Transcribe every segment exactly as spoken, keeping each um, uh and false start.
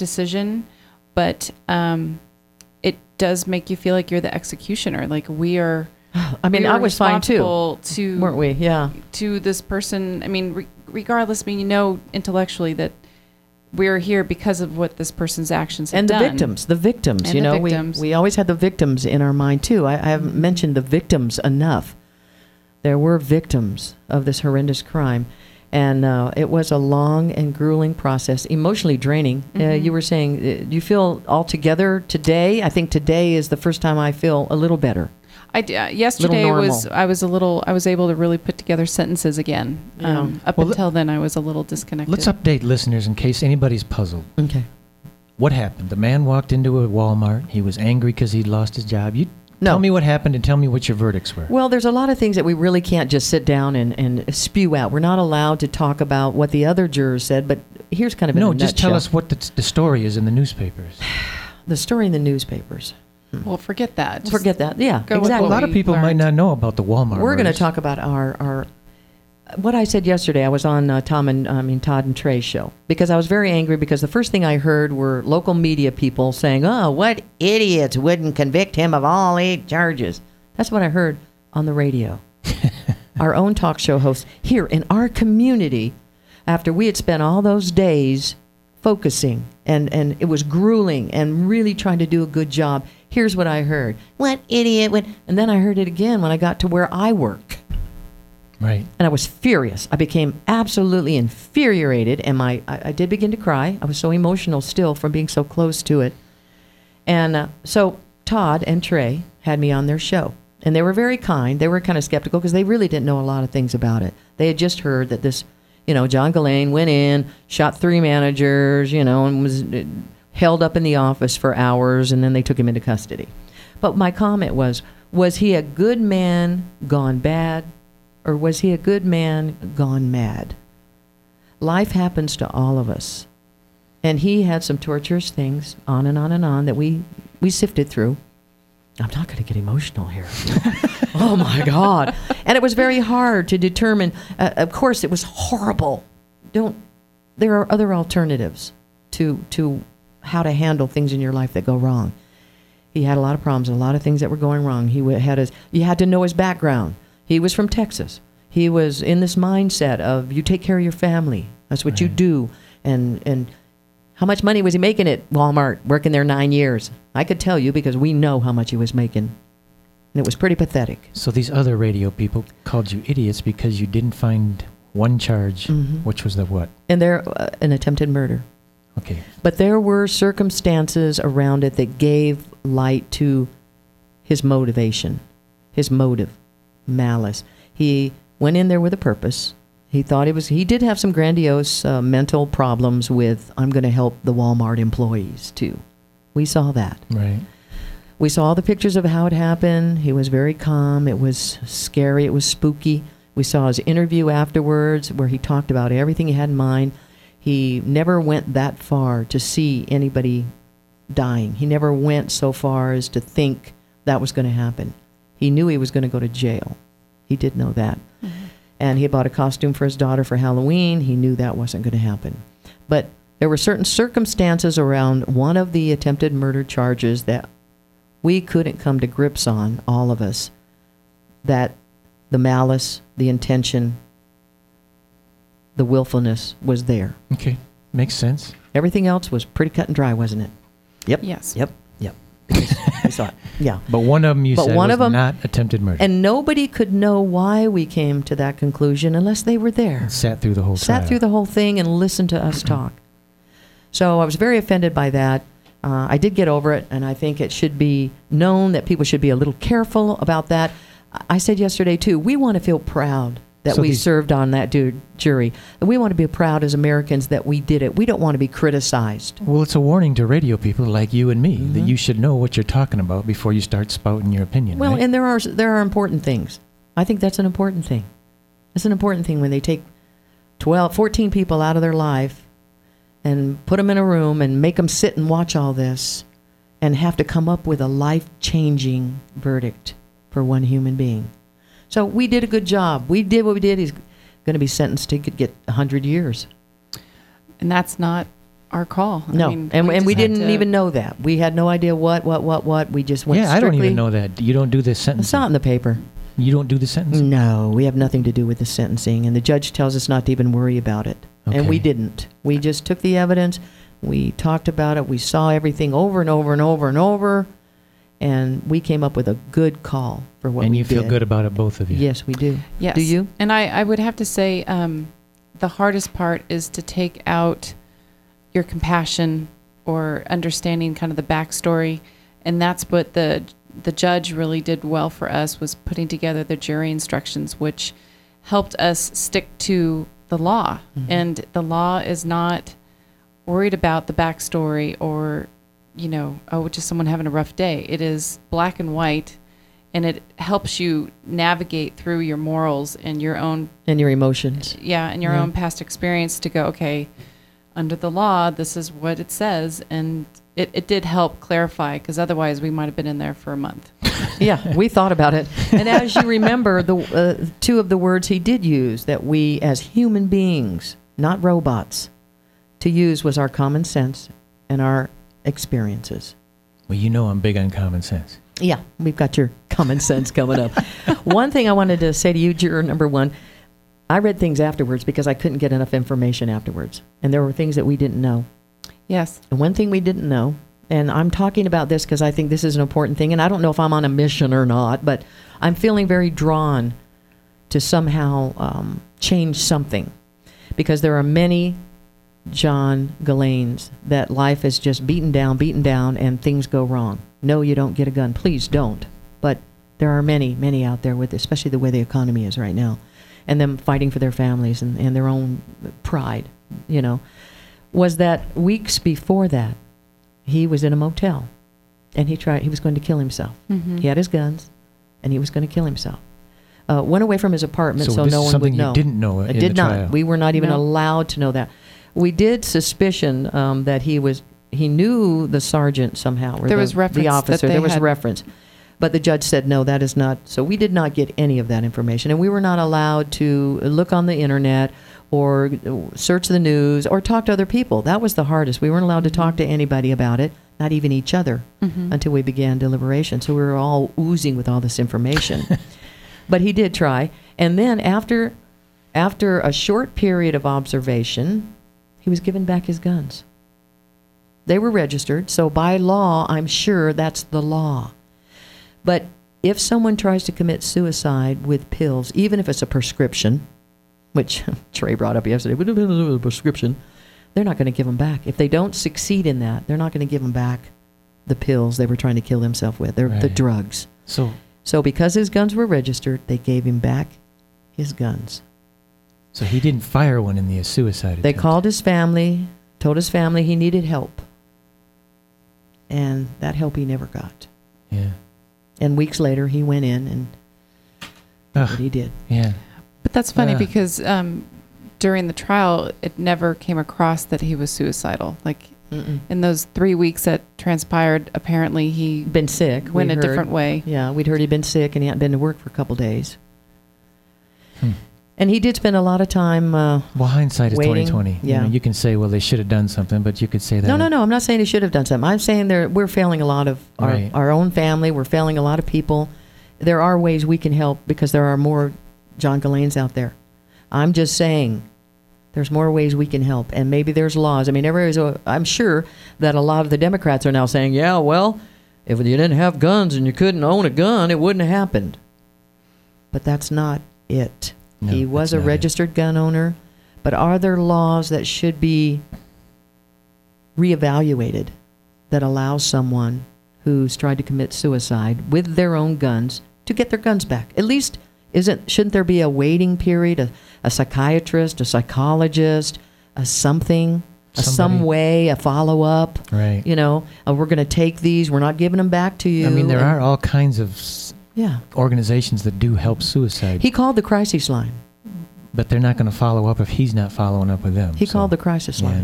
decision, but um, it does make you feel like you're the executioner. Like we are. I mean, we I was fine too, to, weren't we? Yeah. To this person. I mean, re- regardless. I mean, you know, intellectually that we're here because of what this person's actions have and the done. victims, the victims. And you the know, victims. we we always had the victims in our mind too. I, I haven't Mm-hmm. mentioned the victims enough. There were victims of this horrendous crime. And uh, it was a long and grueling process, emotionally draining. Mm-hmm. Uh, you were saying, uh, do you feel all together today? I think today is the first time I feel a little better. I d- uh, yesterday Little was normal. I was a little I was able to really put together sentences again. Yeah. Um, up Well, le- until then, I was a little disconnected. Let's update listeners in case anybody's puzzled. Okay. What happened? The man walked into a Walmart. He was angry because he'd lost his job. You No. tell me what happened and tell me what your verdicts were. Well, there's a lot of things that we really can't just sit down and, and spew out. We're not allowed to talk about what the other jurors said, but here's kind of in no, a just tell nutshell. us what the, the story is in the newspapers. The story in the newspapers. Well, forget that. Just Forget that. Yeah, go with exactly. A lot of we people might learned. not know about the Walmart. We're going to murders. talk about our, our what I said yesterday. I was on uh, Tom and I mean Todd and Trey's show because I was very angry because the first thing I heard were local media people saying, "Oh, what idiots wouldn't convict him of all eight charges." That's what I heard on the radio. Our own talk show host here in our community, after we had spent all those days focusing and, and it was grueling and really trying to do a good job. Here's what I heard. What idiot would... And then I heard it again when I got to where I work. Right. And I was furious. I became absolutely infuriated, and my I, I did begin to cry. I was so emotional still from being so close to it. And uh, so Todd and Trey had me on their show, and they were very kind. They were kind of skeptical because they really didn't know a lot of things about it. They had just heard that this, you know, John Ghislaine went in, shot three managers, you know, and was uh, held up in the office for hours, and then they took him into custody. But my comment was, was he a good man gone bad? Or was he a good man gone mad? Life happens to all of us. And he had some torturous things, on and on and on, that we, we sifted through. I'm not going to get emotional here. Oh, my God. And it was very hard to determine. Uh, of course, it was horrible. Don't. There are other alternatives to to how to handle things in your life that go wrong. He had a lot of problems, a lot of things that were going wrong. He w- had his. You had to know his background. He was from Texas. He was in this mindset of you take care of your family. That's what Right. you do. And and how much money was he making at Walmart, working there nine years? I could tell you because we know how much he was making. And it was pretty pathetic. So these other radio people called you idiots because you didn't find one charge, Mhm. which was the what? And they're uh, an attempted murder. Okay. But there were circumstances around it that gave light to his motivation, his motive, malice. He went in there with a purpose. He thought it was, he did have some grandiose uh, mental problems with, I'm going to help the Walmart employees too. We saw that. Right. We saw all the pictures of how it happened. He was very calm. It was scary. It was spooky. We saw his interview afterwards where he talked about everything he had in mind. He never went that far to see anybody dying. He never went so far as to think that was going to happen. He knew he was going to go to jail. He did know that. Mm-hmm. And he had bought a costume for his daughter for Halloween. He knew that wasn't going to happen. But there were certain circumstances around one of the attempted murder charges that we couldn't come to grips on, all of us, that the malice, the intention, the willfulness was there. Okay. Makes sense. Everything else was pretty cut and dry, wasn't it? Yep. Yes. Yep. Yep. I saw it. Yeah. But one of them you But said one was of 'em- not attempted murder. And nobody could know why we came to that conclusion unless they were there. Sat through the whole Sat trial. through the whole thing and listened to us talk. So I was very offended by that. Uh, I did get over it, and I think it should be known that people should be a little careful about that. I- I said yesterday, too, we want to feel proud that So we these- served on that du- jury. And we want to be proud as Americans that we did it. We don't want to be criticized. Well, it's a warning to radio people like you and me that Mhm. you should know what you're talking about before you start spouting your opinion. Well, right? and there are there are important things. I think that's an important thing. It's an important thing when they take twelve, fourteen people out of their life and put them in a room and make them sit and watch all this and have to come up with a life-changing verdict for one human being. So we did a good job. We did what we did. He's going to be sentenced to get one hundred years. And that's not our call. No, I mean, and, and we just had didn't to- even know that. We had no idea what, what, what, what. We just went Yeah, I strictly. don't even know that. You don't do the sentence. It's not in the paper. You don't do the sentence. No, we have nothing to do with the sentencing, and the judge tells us not to even worry about it. And we Okay. didn't. We just took the evidence, we talked about it, we saw everything over and over and over and over, and we came up with a good call for what And we you feel did. good about it, both of you. Yes, we do. Yes. Do you? And I, I would have to say um, the hardest part is to take out your compassion or understanding kind of the backstory. And that's what the the judge really did well for us, was putting together the jury instructions, which helped us stick to the law. Mhm. And the law is not worried about the backstory or, you know, oh, just someone having a rough day. It is black and white, and it helps you navigate through your morals and your own, And your emotions. yeah, and your Yeah. own past experience to go, okay, under the law, this is what it says. And it, it did help clarify, because otherwise we might have been in there for a month. Yeah, we thought about it. And as you remember, the uh, two of the words he did use that we as human beings, not robots, to use was our common sense and our experiences. Well, you know I'm big on common sense. Yeah, we've got your common sense coming up. One thing I wanted to say to you, juror number one, I read things afterwards because I couldn't get enough information afterwards. And there were things that we didn't know. Yes. And one thing we didn't know, and I'm talking about this because I think this is an important thing, and I don't know if I'm on a mission or not, but I'm feeling very drawn to somehow um, change something. Because there are many John Ghislaines that life is just beaten down, beaten down, and things go wrong. No, you don't get a gun. Please don't. But there are many, many out there, with especially the way the economy is right now, and them fighting for their families and, and their own pride, you know. Was that weeks before that, he was in a motel, and he tried. He was going to kill himself. Mm-hmm. He had his guns, and he was going to kill himself. Uh, went away from his apartment so, So this no is one something would you know. didn't know I in did the not. trial. We were not even No. allowed to know that. We did suspicion um, that he was. He knew the sergeant somehow, or There the, was reference the that officer. they There was had- reference, but the judge said no, that is not. So we did not get any of that information, and we were not allowed to look on the internet or search the news or talk to other people. That was the hardest. We weren't allowed to talk to anybody about it, not even each other, Mm-hmm. until we began deliberation. So we were all oozing with all this information. But he did try. And then after after a short period of observation, he was given back his guns. They were registered, so by law, I'm sure that's the law. But if someone tries to commit suicide with pills, even if it's a prescription, which Trey brought up yesterday, but if it's a prescription, they're not going to give them back. If they don't succeed in that, they're not going to give them back the pills they were trying to kill themselves with. They're the Right. drugs. So, So because his guns were registered, they gave him back his guns. so he didn't fire one in the suicide attempt. They called his family, told his family he needed help. And that help he never got. Yeah. And weeks later, he went in and Ugh, what he did. yeah. But that's funny Ah. because um, during the trial, it never came across that he was suicidal. Like Mm-mm. in those three weeks that transpired, apparently he Been sick. went we a heard. different way. Yeah, we'd heard he'd been sick and he hadn't been to work for a couple days. Hmm. And he did spend a lot of time. Uh, Well, hindsight is Waiting, twenty twenty. yeah. You know, you can say, well, they should have done something, but you could say that. no, no, no. I'm not saying he should have done something. I'm saying there we're failing a lot of our, Right. our own family. We're failing a lot of people. There are ways we can help because there are more John Ghislaines out there. I'm just saying there's more ways we can help. And maybe there's laws. I mean, everybody's, uh, I'm sure that a lot of the Democrats are now saying, yeah, well, if you didn't have guns and you couldn't own a gun, it wouldn't have happened. But that's not it. No, He was that's a not it. registered gun owner. But are there laws that should be reevaluated that allow someone who's tried to commit suicide with their own guns to get their guns back? At least, isn't shouldn't there be a waiting period, a, a psychiatrist, a psychologist, a something, a some Somebody- way, a follow-up? Right. You know, uh, we're going to take these, we're not giving them back to you. I mean, there and- are all kinds of s- Yeah. organizations that do help suicide, He called the crisis line. but they're not going to follow up if he's not following up with them. He so, called the crisis line. Yeah.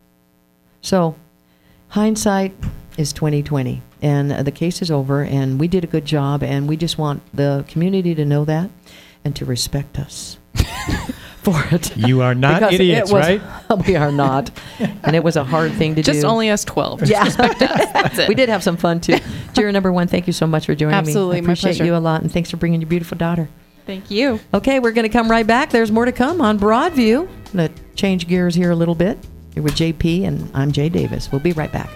So, hindsight is twenty twenty, and uh, the case is over, and we did a good job, and we just want the community to know that and to respect us for it. You are not Because idiots, it was right? we are not. And it was a hard thing to Just do. only us twelve. Just Yeah. respect us. That's it. We did have some fun, too. Juror number one, thank you so much for joining Absolutely, me. I my appreciate pleasure. you a lot, and thanks for bringing your beautiful daughter. Thank you. Okay, we're going to come right back. There's more to come on Broadview. I'm going to change gears here a little bit. You're with J P, and I'm Jay Davis. We'll be right back.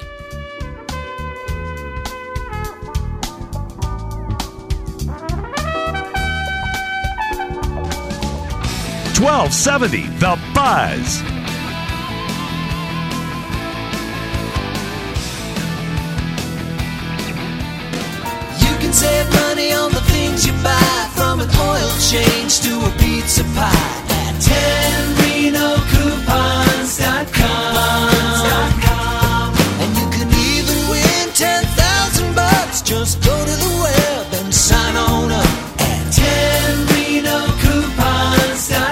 twelve seventy The Buzz. You can save money on the things you buy, from an oil change to a pizza pie at ten reno coupons dot com. And you can even win ten thousand bucks. Just go to the web and sign on up at ten reno coupons dot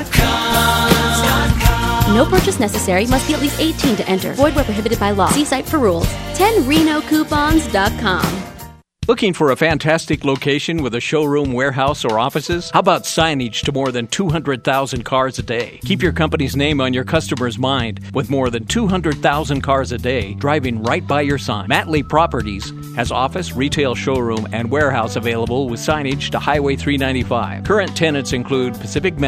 com. No purchase necessary. Must be at least eighteen to enter. Void where prohibited by law. See site for rules. ten reno coupons dot com. Looking for a fantastic location with a showroom, warehouse, or offices? How about signage to more than two hundred thousand cars a day? Keep your company's name on your customer's mind with more than two hundred thousand cars a day driving right by your sign. Matley Properties has office, retail showroom, and warehouse available with signage to Highway three ninety-five. Current tenants include Pacific